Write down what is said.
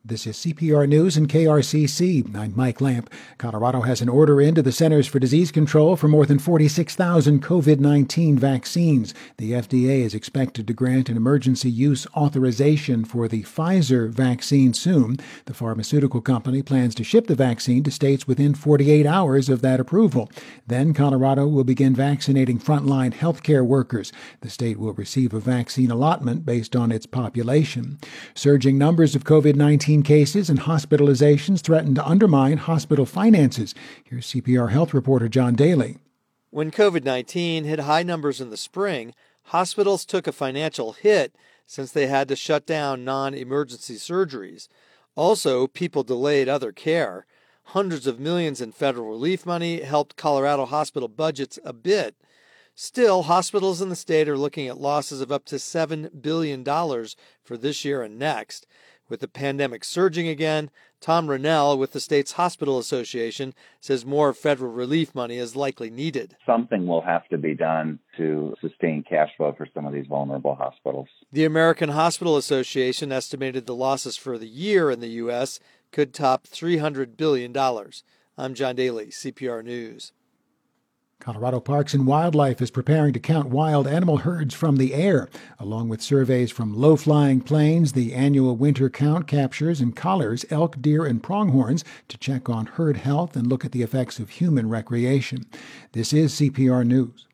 This is CPR News and KRCC. I'm Mike Lamp. Colorado has an order into the Centers for Disease Control for more than 46,000 COVID-19 vaccines. The FDA is expected to grant an emergency use authorization for the Pfizer vaccine soon. The pharmaceutical company plans to ship the vaccine to states within 48 hours of that approval. Then Colorado will begin vaccinating frontline healthcare workers. The state will receive a vaccine allotment based on its population. Surging numbers of COVID-19 cases and hospitalizations threaten to undermine hospital finances. Here's CPR health reporter John Daly. When COVID-19 hit high numbers in the spring, hospitals took a financial hit since they had to shut down non-emergency surgeries. Also, people delayed other care. Hundreds of millions in federal relief money helped Colorado hospital budgets a bit. Still, hospitals in the state are looking at losses of up to $7 billion for this year and next. With the pandemic surging again, Tom Rennell with the state's Hospital Association says more federal relief money is likely needed. Something will have to be done to sustain cash flow for some of these vulnerable hospitals. The American Hospital Association estimated the losses for the year in the U.S. could top $300 billion. I'm John Daly, CPR News. Colorado Parks and Wildlife is preparing to count wild animal herds from the air. Along with surveys from low-flying planes, the annual winter count captures and collars elk, deer, and pronghorns to check on herd health and look at the effects of human recreation. This is CPR News.